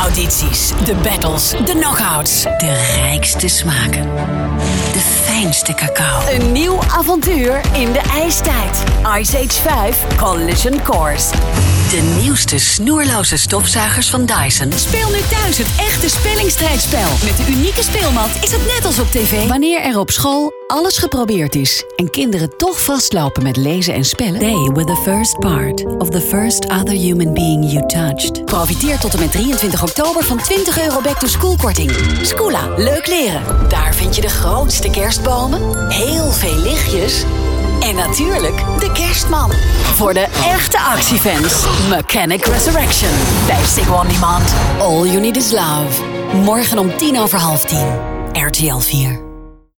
audities, de battles, de knockouts. De rijkste smaken. De fijnste cacao. Een nieuw avontuur in de ijstijd. Ice Age 5 Collision Course. De nieuwste snoerloze stofzuigers van Dyson. Speel nu thuis het echte spellingstrijdspel. Met de unieke speelmat is het net als op tv. Wanneer er op school alles geprobeerd is en kinderen toch vastlopen met lezen en spellen. Stay with the first part of the first other human being you touched. Profiteer tot en met 23 oktober van €20 back-to-school korting. Scoola, leuk leren. Daar vind je de grootste kerstbomen, heel veel lichtjes en natuurlijk de kerstman. Voor de echte actiefans, Mechanic Resurrection. Bij Ziggo On Demand. All you need is love. Morgen om 10:10. RTL 4.